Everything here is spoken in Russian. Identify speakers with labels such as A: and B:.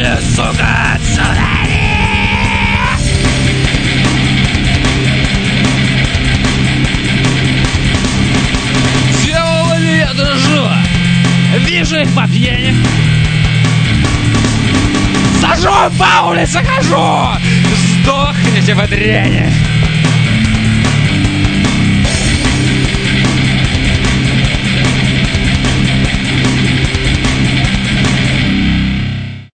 A: сука, отсюда! Дьяволы, я дрожу! Вижу их по пьяни! Сажу, по улице хожу! Сдохните, вы дряни!